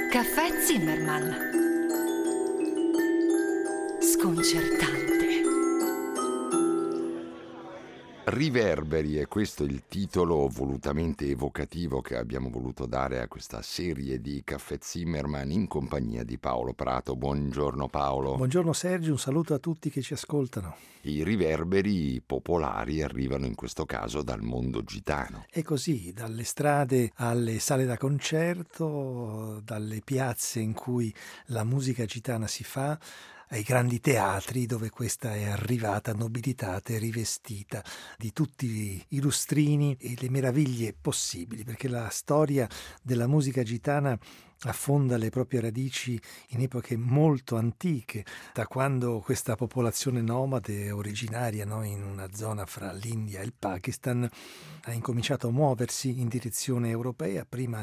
Caffè Zimmermann. Sconcertante. Riverberi, è questo il titolo volutamente evocativo che abbiamo voluto dare a questa serie di Caffè Zimmermann in compagnia di Paolo Prato. Buongiorno Paolo. Buongiorno Sergio, un saluto a tutti che ci ascoltano. I riverberi popolari arrivano in questo caso dal mondo gitano. È così, dalle strade alle sale da concerto, dalle piazze in cui la musica gitana si fa, ai grandi teatri dove questa è arrivata nobilitata e rivestita di tutti i lustrini e le meraviglie possibili, perché la storia della musica gitana affonda le proprie radici in epoche molto antiche, da quando questa popolazione nomade originaria, in una zona fra l'India e il Pakistan ha incominciato a muoversi in direzione europea. Prima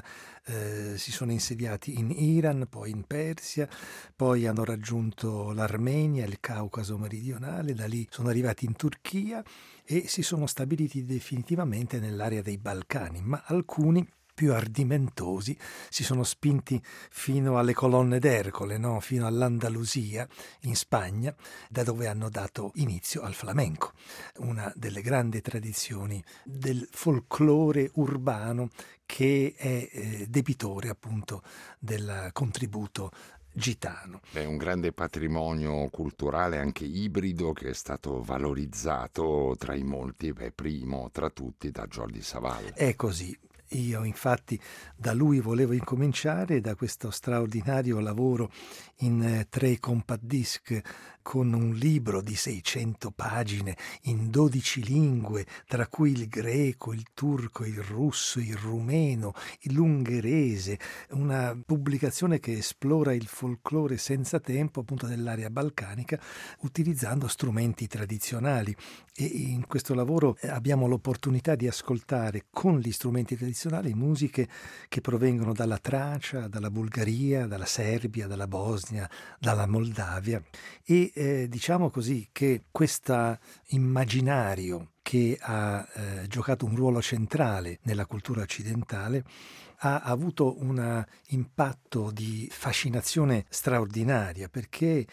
si sono insediati in Iran, poi in Persia, poi hanno raggiunto l'Armenia, il Caucaso meridionale, da lì sono arrivati in Turchia e si sono stabiliti definitivamente nell'area dei Balcani, ma alcuni più ardimentosi si sono spinti fino alle colonne d'Ercole, fino all'Andalusia in Spagna, da dove hanno dato inizio al flamenco, una delle grandi tradizioni del folklore urbano che è debitore appunto del contributo gitano. È un grande patrimonio culturale anche ibrido che è stato valorizzato tra i molti, primo tra tutti da Jordi Savall. È così. Io infatti da lui volevo incominciare, da questo straordinario lavoro in 3 compact disc con un libro di 600 pagine in 12 lingue, tra cui il greco, il turco, il russo, il rumeno, l'ungherese, una pubblicazione che esplora il folklore senza tempo appunto dell'area balcanica utilizzando strumenti tradizionali. E in questo lavoro abbiamo l'opportunità di ascoltare con gli strumenti tradizionali musiche che provengono dalla Tracia, dalla Bulgaria, dalla Serbia, dalla Bosnia, dalla Moldavia e diciamo così che questo immaginario che ha giocato un ruolo centrale nella cultura occidentale ha avuto un impatto di fascinazione straordinaria, perché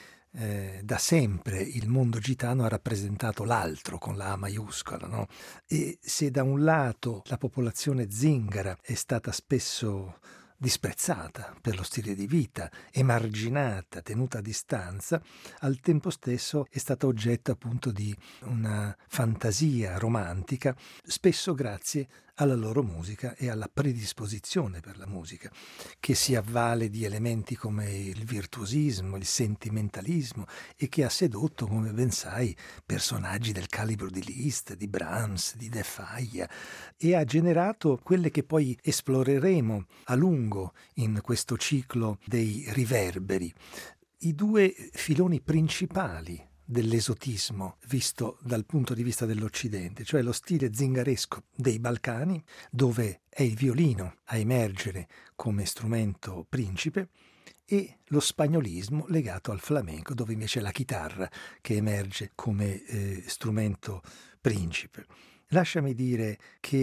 da sempre il mondo gitano ha rappresentato l'altro con la A maiuscola, E se da un lato la popolazione zingara è stata spesso disprezzata per lo stile di vita, emarginata, tenuta a distanza, al tempo stesso è stata oggetto appunto di una fantasia romantica, spesso grazie alla loro musica e alla predisposizione per la musica, che si avvale di elementi come il virtuosismo, il sentimentalismo e che ha sedotto, come ben sai, personaggi del calibro di Liszt, di Brahms, di De Falla, e ha generato quelle che poi esploreremo a lungo in questo ciclo dei riverberi, i 2 filoni principali dell'esotismo visto dal punto di vista dell'Occidente, cioè lo stile zingaresco dei Balcani, dove è il violino a emergere come strumento principe, e lo spagnolismo legato al flamenco, dove invece è la chitarra che emerge come strumento principe. Lasciami dire che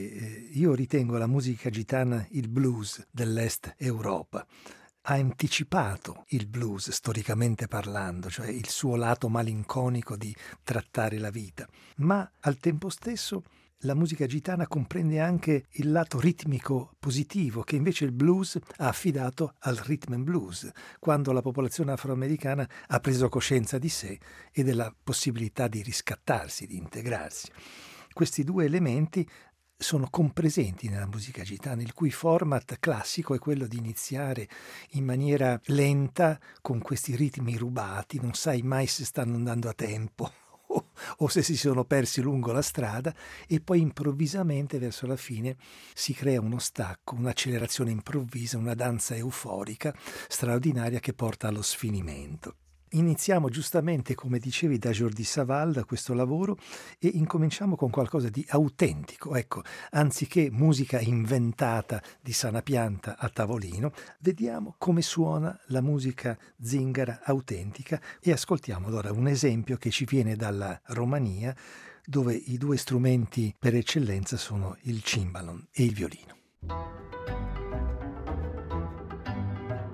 io ritengo la musica gitana il blues dell'Est Europa. Ha anticipato il blues storicamente parlando, cioè il suo lato malinconico di trattare la vita, ma al tempo stesso la musica gitana comprende anche il lato ritmico positivo che invece il blues ha affidato al rhythm and blues, quando la popolazione afroamericana ha preso coscienza di sé e della possibilità di riscattarsi, di integrarsi. Questi 2 elementi sono compresenti nella musica gitana, il cui format classico è quello di iniziare in maniera lenta con questi ritmi rubati, non sai mai se stanno andando a tempo o se si sono persi lungo la strada, e poi improvvisamente verso la fine si crea uno stacco, un'accelerazione improvvisa, una danza euforica straordinaria che porta allo sfinimento. Iniziamo giustamente, come dicevi, da Jordi Savall, da questo lavoro, e incominciamo con qualcosa di autentico. Ecco, anziché musica inventata di sana pianta a tavolino, vediamo come suona la musica zingara autentica e ascoltiamo allora un esempio che ci viene dalla Romania, dove i 2 strumenti per eccellenza sono il cimbalom e il violino.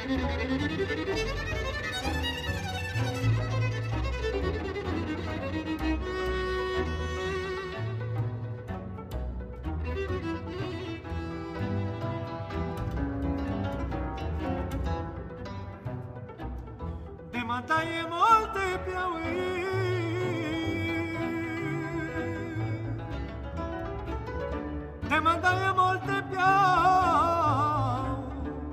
Montagne molte piaui, te montagne molte piau,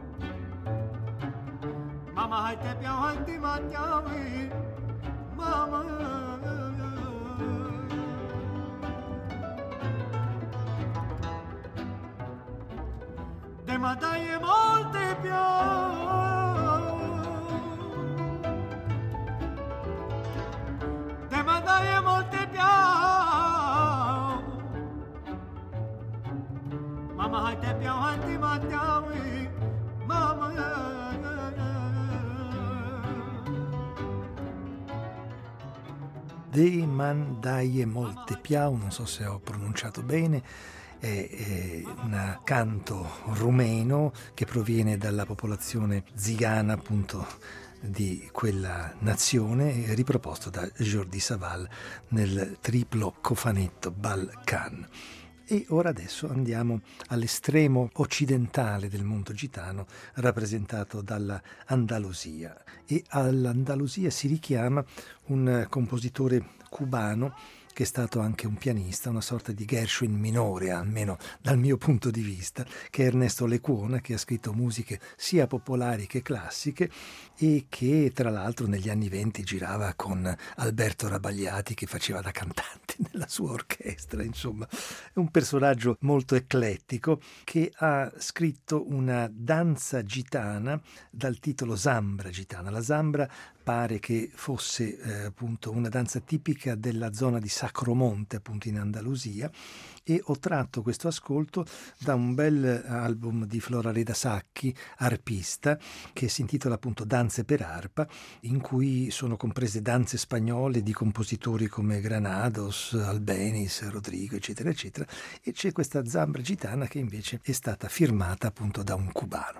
mama hai te piau hai ti mangiavi, mama. Te montagne molte piau. Mandaie molte piau, mama hai te piau hai ti mangiavi, mama. De mandaie molte piau, non so se ho pronunciato bene, è un canto rumeno che proviene dalla popolazione zigana, appunto, di quella nazione, riproposto da Jordi Savall nel triplo cofanetto Balkan. E ora adesso andiamo all'estremo occidentale del mondo gitano, rappresentato dalla Andalusia. E all'Andalusia si richiama un compositore cubano che è stato anche un pianista, una sorta di Gershwin minore, almeno dal mio punto di vista, che è Ernesto Lecuona, che ha scritto musiche sia popolari che classiche e che tra l'altro negli anni '20 girava con Alberto Rabagliati, che faceva da cantante nella sua orchestra. Insomma, è un personaggio molto eclettico che ha scritto una danza gitana dal titolo Zambra gitana. La Zambra pare che fosse appunto una danza tipica della zona di Sacromonte, appunto in Andalusia, e ho tratto questo ascolto da un bel album di Florareda Sacchi, arpista, che si intitola appunto Danze per arpa, in cui sono comprese danze spagnole di compositori come Granados, Albéniz, Rodrigo, eccetera, eccetera, e c'è questa Zambra gitana che invece è stata firmata appunto da un cubano.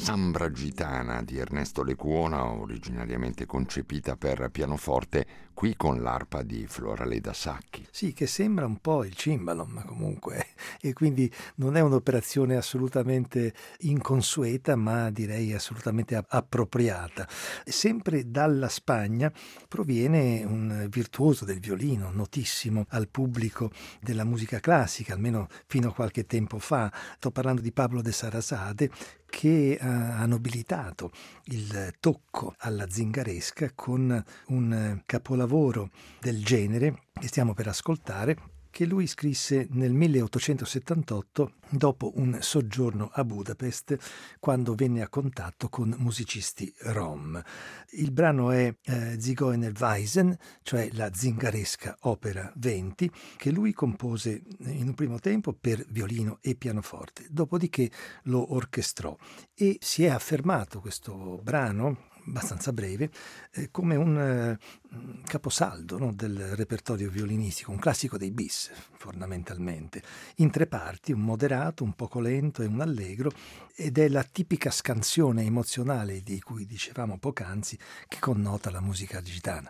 Sambra gitana di Ernesto Lecuona, originariamente concepita per pianoforte, qui con l'arpa di Floraleda Sacchi. Sì, che sembra un po' il cimbalo, ma comunque, e quindi non è un'operazione assolutamente inconsueta, ma direi assolutamente appropriata. Sempre dalla Spagna proviene un virtuoso del violino, notissimo al pubblico della musica classica, almeno fino a qualche tempo fa. Sto parlando di Pablo de Sarasate, che ha nobilitato il tocco alla zingaresca con un capolavoro del genere che stiamo per ascoltare, che lui scrisse nel 1878 dopo un soggiorno a Budapest, quando venne a contatto con musicisti rom. Il brano è Zigeunerweisen, cioè la zingaresca opera 20, che lui compose in un primo tempo per violino e pianoforte, dopodiché lo orchestrò e si è affermato questo brano abbastanza breve, come un caposaldo, no, del repertorio violinistico, un classico dei bis fondamentalmente, in tre parti, un moderato, un poco lento e un allegro, ed è la tipica scansione emozionale di cui dicevamo poc'anzi, che connota la musica gitana.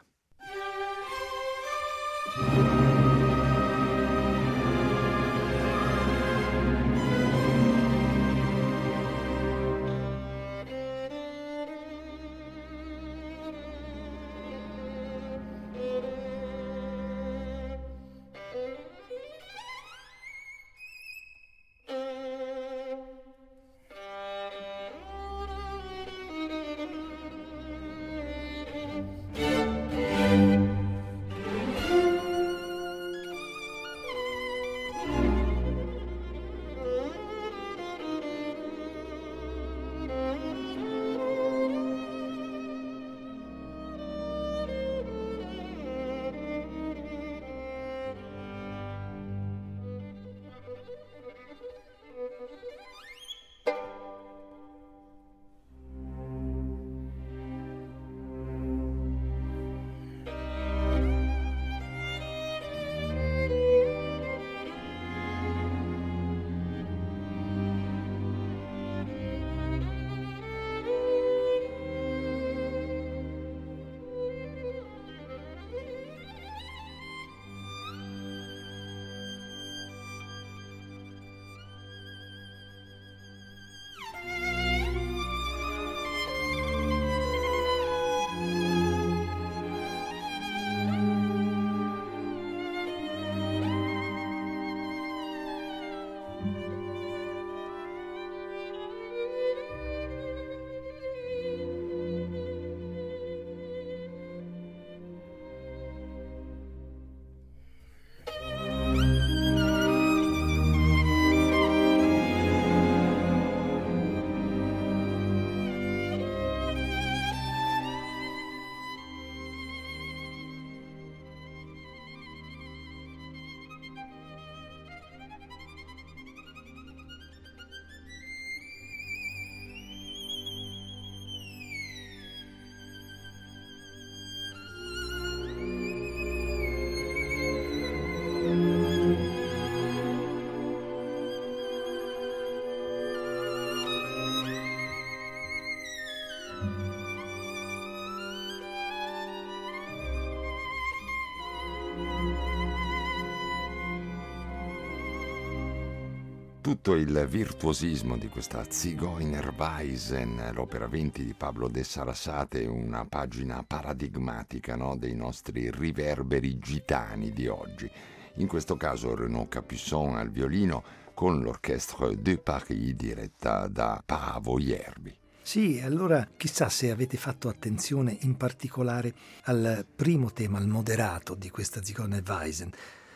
Tutto il virtuosismo di questa Zigeunerweisen, l'opera 20 di Pablo de Sarasate, una pagina paradigmatica, no, dei nostri riverberi gitani di oggi. In questo caso Renaud Capuçon al violino con l'Orchestre de Paris diretta da Paavo Järvi. Sì, allora chissà se avete fatto attenzione in particolare al primo tema, al moderato di questa Zigeunerweisen,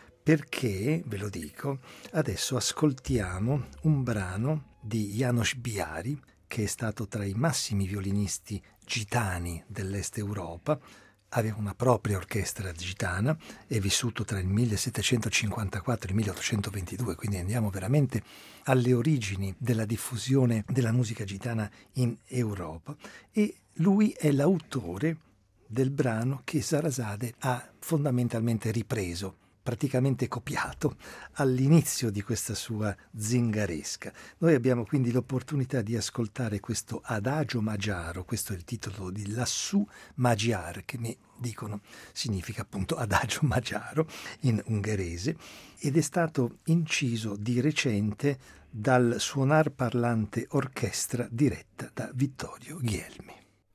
perché, ve lo dico, adesso ascoltiamo un brano di János Biári, che è stato tra i massimi violinisti gitani dell'Est Europa, aveva una propria orchestra gitana, è vissuto tra il 1754 e il 1822, quindi andiamo veramente alle origini della diffusione della musica gitana in Europa, e lui è l'autore del brano che Sarasate ha fondamentalmente ripreso praticamente copiato all'inizio di questa sua zingaresca. Noi abbiamo quindi l'opportunità di ascoltare questo Adagio Magiaro, questo è il titolo di Lassù Magyar, che mi dicono significa appunto Adagio Magiaro in ungherese, ed è stato inciso di recente dal Suonar Parlante Orchestra diretta da Vittorio Ghielmi.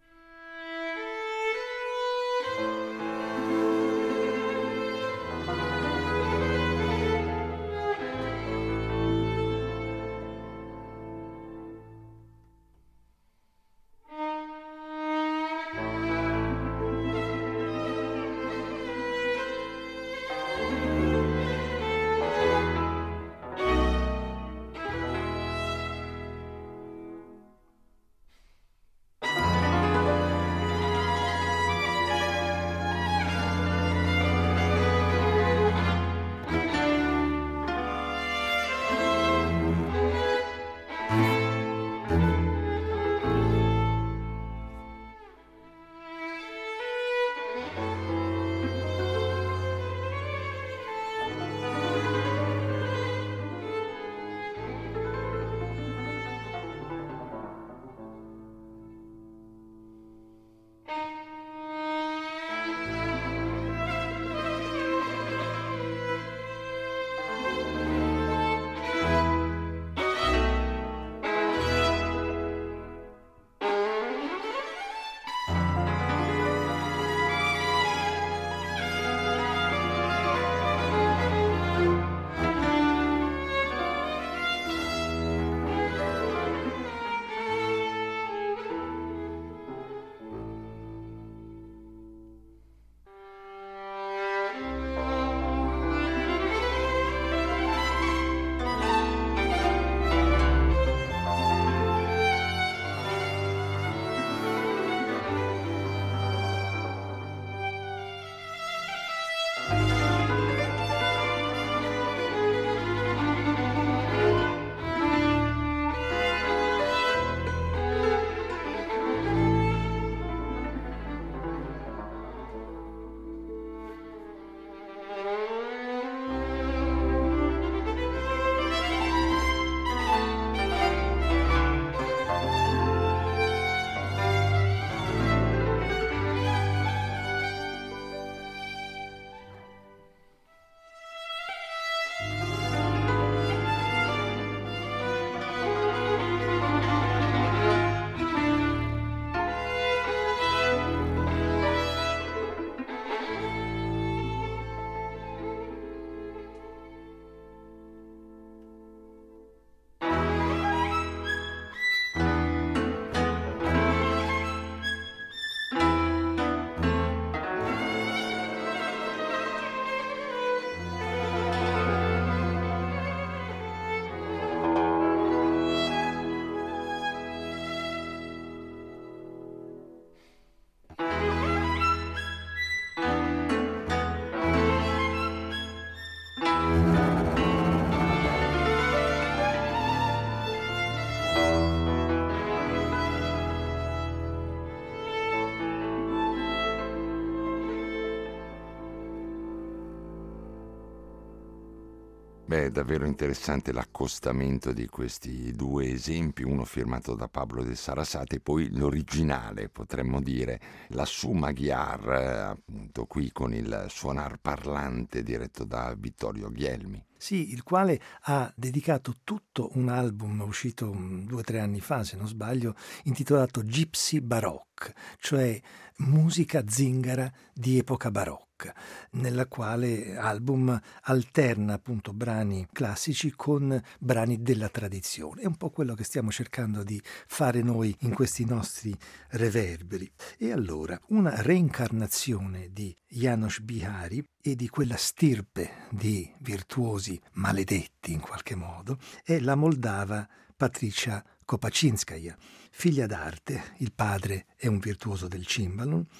Beh, è davvero interessante l'accostamento di questi due esempi, uno firmato da Pablo de Sarasate e poi l'originale, potremmo dire, Lassù Magyar, appunto qui con il suonar parlante diretto da Vittorio Ghielmi. Sì, il quale ha dedicato tutto un album uscito 2 o 3 anni fa, se non sbaglio, intitolato Gypsy Baroque, cioè musica zingara di epoca barocca, nella quale album alterna appunto brani classici con brani della tradizione. È un po' quello che stiamo cercando di fare noi in questi nostri reverberi. E allora, una reincarnazione di János Bihari e di quella stirpe di virtuosi maledetti in qualche modo è la moldava Patricia Kopaczynskaja, figlia d'arte. Il padre è un virtuoso del cimbalom,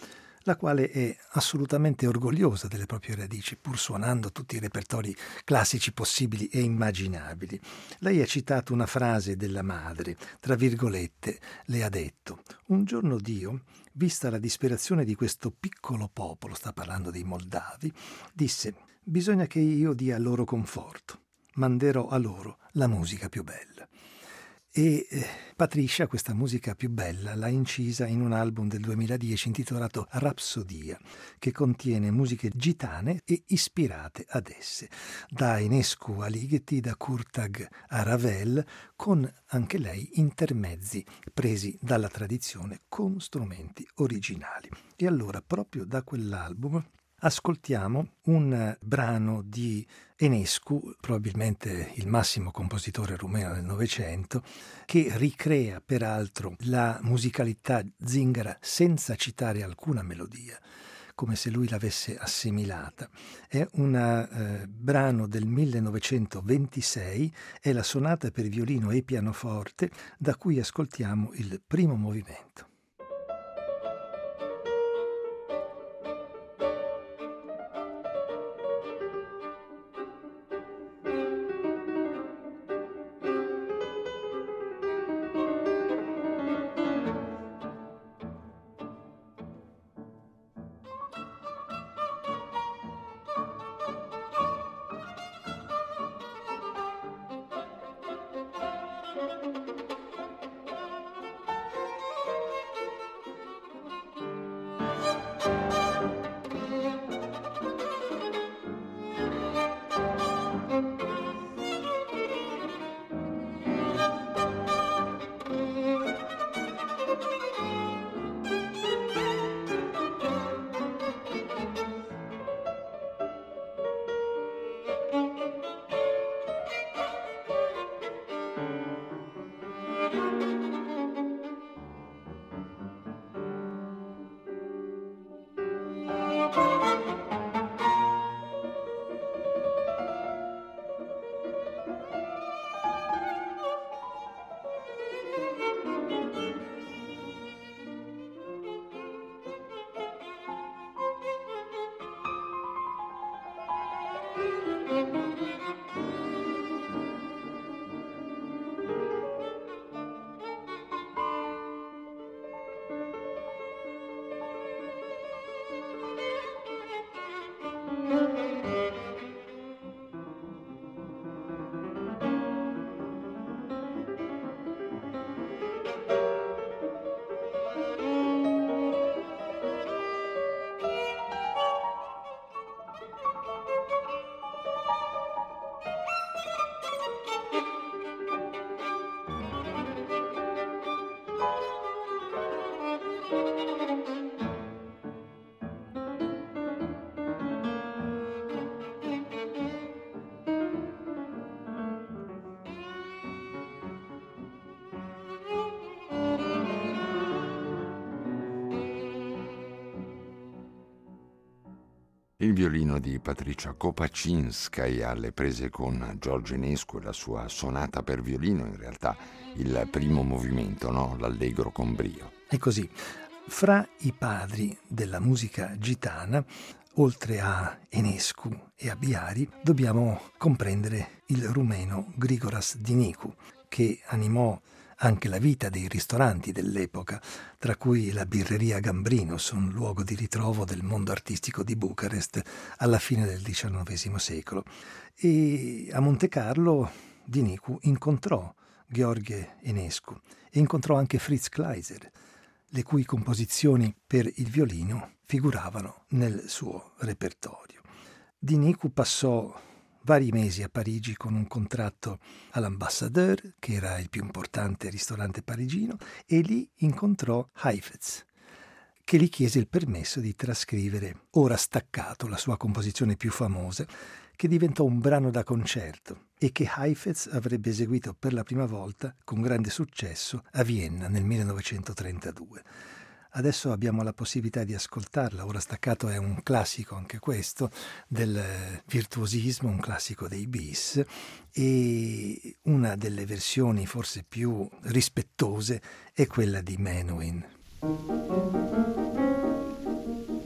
la quale è assolutamente orgogliosa delle proprie radici, pur suonando tutti i repertori classici possibili e immaginabili. Lei ha citato una frase della madre, tra virgolette, le ha detto: «Un giorno Dio, vista la disperazione di questo piccolo popolo», sta parlando dei moldavi, disse: «Bisogna che io dia loro conforto, manderò a loro la musica più bella». E Patricia questa musica più bella l'ha incisa in un album del 2010 intitolato Rapsodia, che contiene musiche gitane e ispirate ad esse, da Enescu a Ligeti, da Kurtag a Ravel, con anche lei intermezzi presi dalla tradizione con strumenti originali. E allora proprio da quell'album ascoltiamo un brano di Enescu, probabilmente il massimo compositore rumeno del Novecento, che ricrea peraltro la musicalità zingara senza citare alcuna melodia, come se lui l'avesse assimilata. È un brano del 1926, è la sonata per violino e pianoforte, da cui ascoltiamo il primo movimento. Il violino di Patricia Kopaczynskaja alle prese con George Enescu e la sua sonata per violino, in realtà il primo movimento, no? L'allegro con brio. E così, fra i padri della musica gitana, oltre a Enescu e a Bihari, dobbiamo comprendere il rumeno Grigoras Dinicu, che animò anche la vita dei ristoranti dell'epoca, tra cui la birreria Gambrinus, un luogo di ritrovo del mondo artistico di Bucarest alla fine del XIX secolo. E a Monte Carlo Dinicu incontrò Gheorghe Enescu e incontrò anche Fritz Kleiser, le cui composizioni per il violino figuravano nel suo repertorio. Dinicu passò vari mesi a Parigi con un contratto all'Ambassadeur, che era il più importante ristorante parigino, e lì incontrò Heifetz, che gli chiese il permesso di trascrivere Ora staccato, la sua composizione più famosa, che diventò un brano da concerto e che Heifetz avrebbe eseguito per la prima volta con grande successo a Vienna nel 1932. Adesso abbiamo la possibilità di ascoltarla. Ora staccato è un classico anche questo del virtuosismo, un classico dei bis, e una delle versioni forse più rispettose è quella di Menuhin.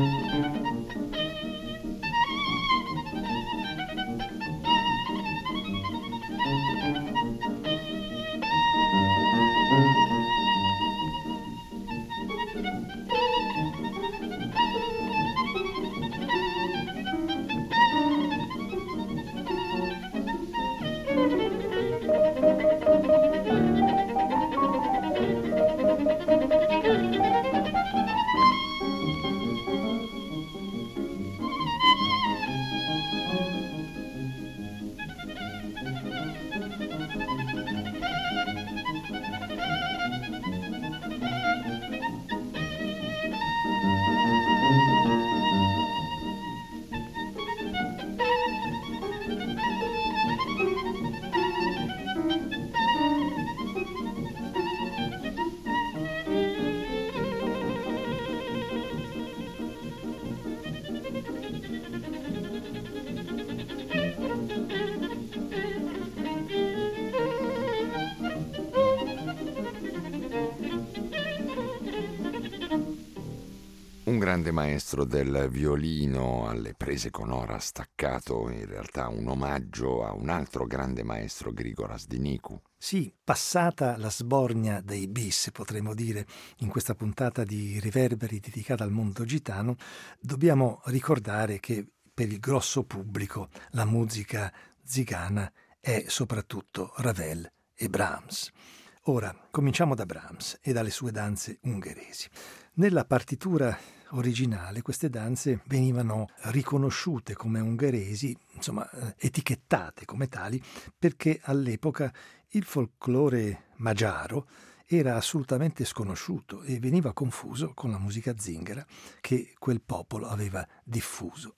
Un grande maestro del violino alle prese con ora staccato, in realtà un omaggio a un altro grande maestro, Grigoras Dinicu. Sì, passata la sbornia dei bis, potremmo dire, in questa puntata di Riverberi dedicata al mondo gitano, dobbiamo ricordare che per il grosso pubblico la musica zigana è soprattutto Ravel e Brahms. Ora, cominciamo da Brahms e dalle sue danze ungheresi. Nella partitura originale queste danze venivano riconosciute come ungheresi, insomma etichettate come tali, perché all'epoca il folklore magiaro era assolutamente sconosciuto e veniva confuso con la musica zingara che quel popolo aveva diffuso.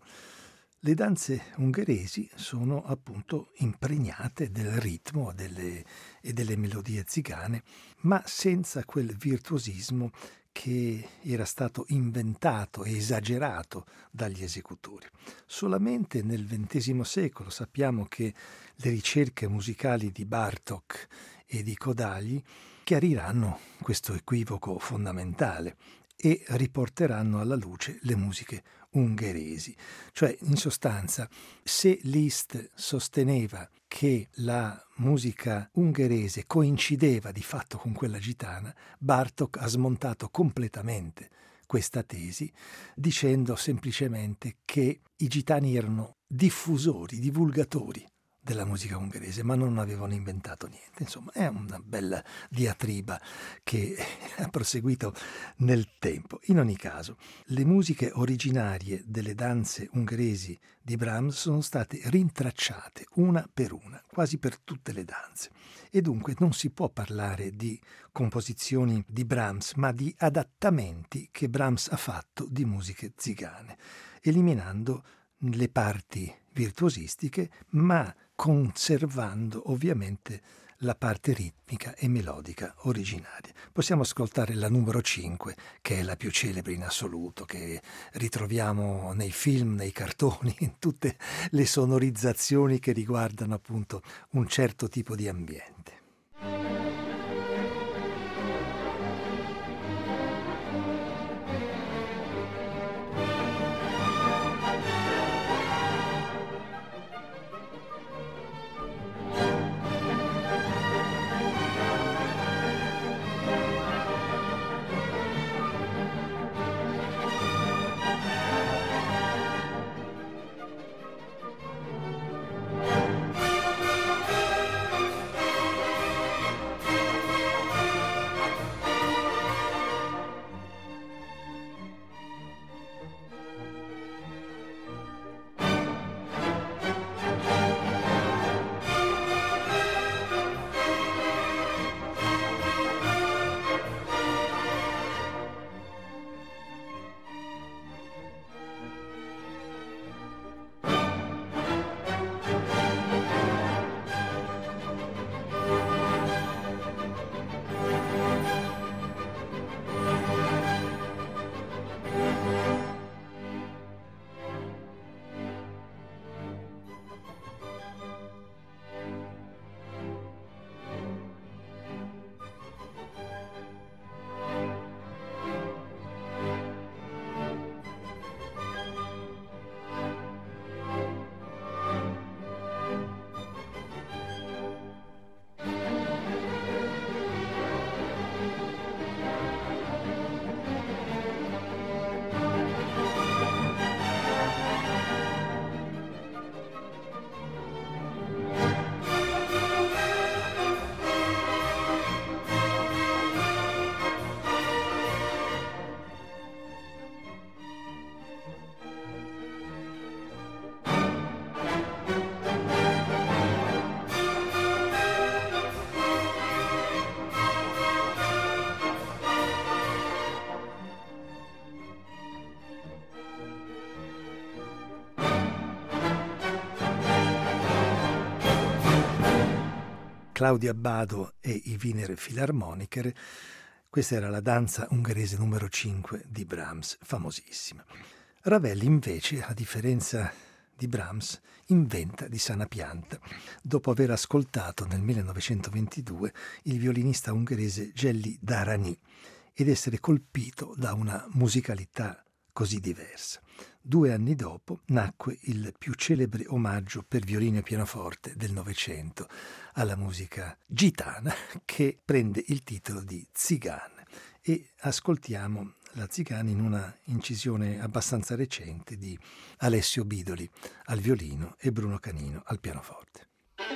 Le danze ungheresi sono appunto impregnate del ritmo e delle melodie zigane, ma senza quel virtuosismo che era stato inventato e esagerato dagli esecutori. Solamente nel XX secolo sappiamo che le ricerche musicali di Bartók e di Kodály chiariranno questo equivoco fondamentale e riporteranno alla luce le musiche ungheresi. Cioè, in sostanza, se Liszt sosteneva che la musica ungherese coincideva di fatto con quella gitana, Bartók ha smontato completamente questa tesi, dicendo semplicemente che i gitani erano diffusori, divulgatori della musica ungherese, ma non avevano inventato niente. Insomma, è una bella diatriba che ha proseguito nel tempo. In ogni caso, le musiche originarie delle danze ungheresi di Brahms sono state rintracciate una per una, quasi per tutte le danze. E dunque non si può parlare di composizioni di Brahms, ma di adattamenti che Brahms ha fatto di musiche zigane, eliminando le parti virtuosistiche, ma conservando ovviamente la parte ritmica e melodica originaria. Possiamo ascoltare la numero 5, che è la più celebre in assoluto, che ritroviamo nei film, nei cartoni, in tutte le sonorizzazioni che riguardano appunto un certo tipo di ambiente. Claudio Abbado e i Wiener Philharmoniker. Questa era la danza ungherese numero 5 di Brahms, famosissima. Ravel invece, a differenza di Brahms, inventa di sana pianta, dopo aver ascoltato nel 1922 il violinista ungherese Gelli Darani ed essere colpito da una musicalità così diversa. 2 anni dopo nacque il più celebre omaggio per violino e pianoforte del Novecento alla musica gitana, che prende il titolo di Tzigane, e ascoltiamo la Tzigane in una incisione abbastanza recente di Alessio Bidoli al violino e Bruno Canino al pianoforte.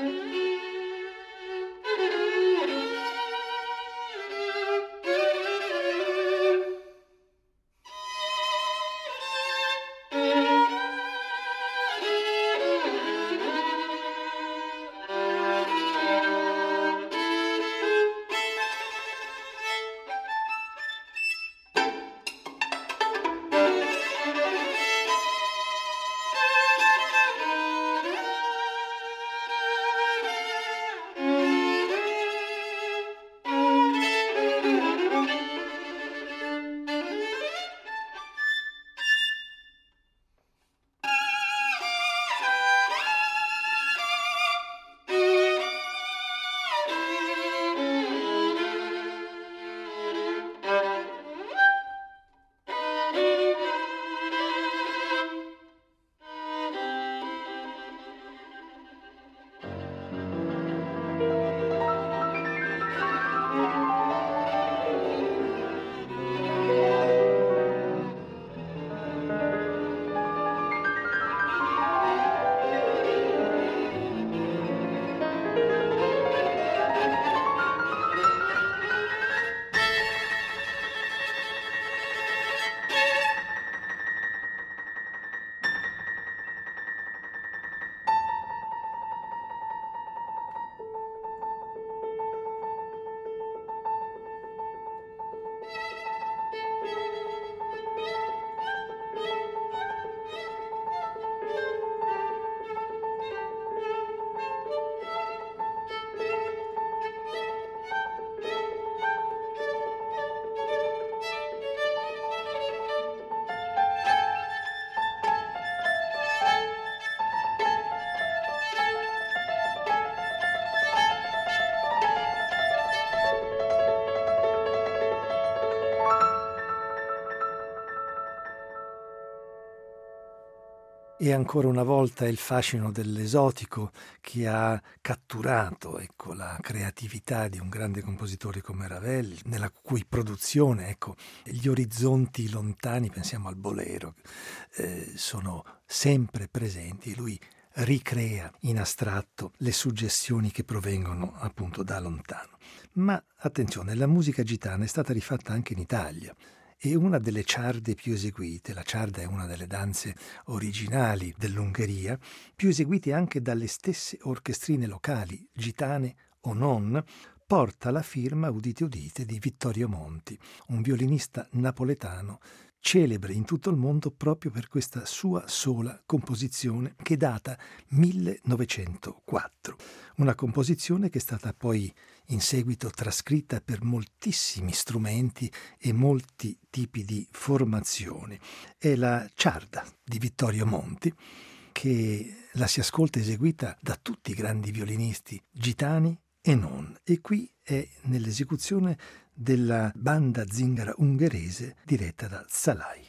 E ancora una volta è il fascino dell'esotico che ha catturato, ecco, la creatività di un grande compositore come Ravel, nella cui produzione, ecco, gli orizzonti lontani, pensiamo al bolero, sono sempre presenti. Lui ricrea in astratto le suggestioni che provengono appunto da lontano. Ma attenzione, la musica gitana è stata rifatta anche in Italia. E una delle ciarde più eseguite, la ciarda è una delle danze originali dell'Ungheria, più eseguite anche dalle stesse orchestrine locali, gitane o non, porta la firma, udite udite, di Vittorio Monti, un violinista napoletano celebre in tutto il mondo proprio per questa sua sola composizione che data 1904. Una composizione che è stata poi in seguito trascritta per moltissimi strumenti e molti tipi di formazioni. È la ciarda di Vittorio Monti, che la si ascolta eseguita da tutti i grandi violinisti gitani e non. E qui è nell'esecuzione della banda zingara ungherese diretta da Szalay.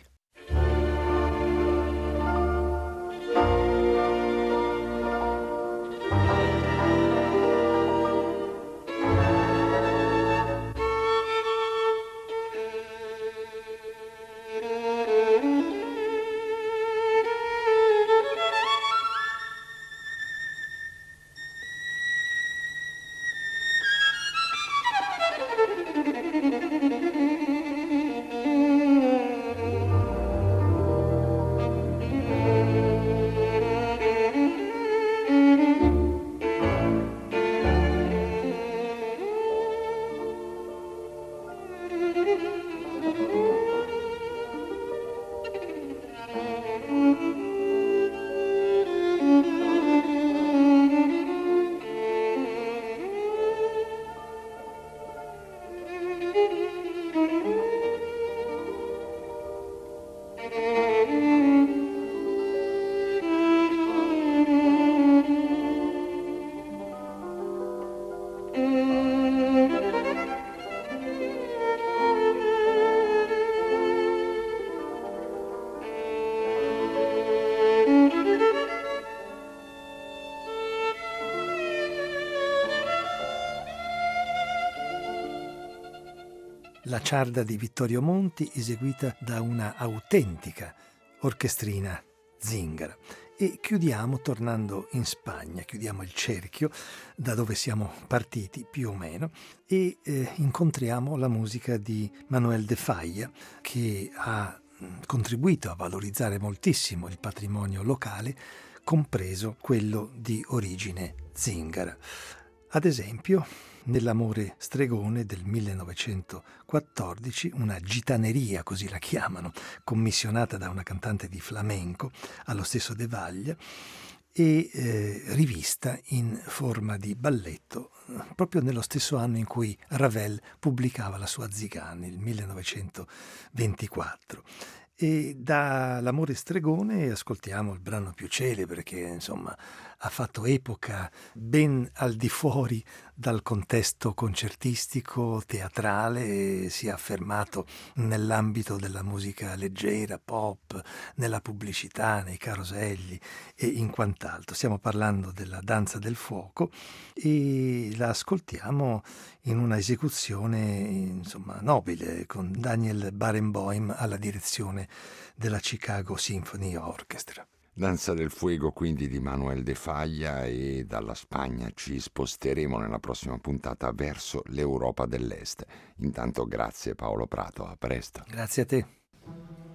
La ciarda di Vittorio Monti eseguita da una autentica orchestrina zingara. E chiudiamo tornando in Spagna, chiudiamo il cerchio da dove siamo partiti più o meno e incontriamo la musica di Manuel de Falla, che ha contribuito a valorizzare moltissimo il patrimonio locale, compreso quello di origine zingara. Ad esempio, nell'Amore stregone del 1914, una gitaneria, così la chiamano, commissionata da una cantante di flamenco, allo stesso De Falla, e rivista in forma di balletto proprio nello stesso anno in cui Ravel pubblicava la sua Zigane, il 1924. E da L'Amore stregone ascoltiamo il brano più celebre che insomma ha fatto epoca ben al di fuori dal contesto concertistico, teatrale, si è affermato nell'ambito della musica leggera, pop, nella pubblicità, nei caroselli e in quant'altro. Stiamo parlando della Danza del fuoco e la ascoltiamo in una esecuzione insomma nobile, con Daniel Barenboim alla direzione della Chicago Symphony Orchestra. Danza del fuego quindi di Manuel de Falla, e dalla Spagna ci sposteremo nella prossima puntata verso l'Europa dell'Est. Intanto grazie Paolo Prato, a presto. Grazie a te.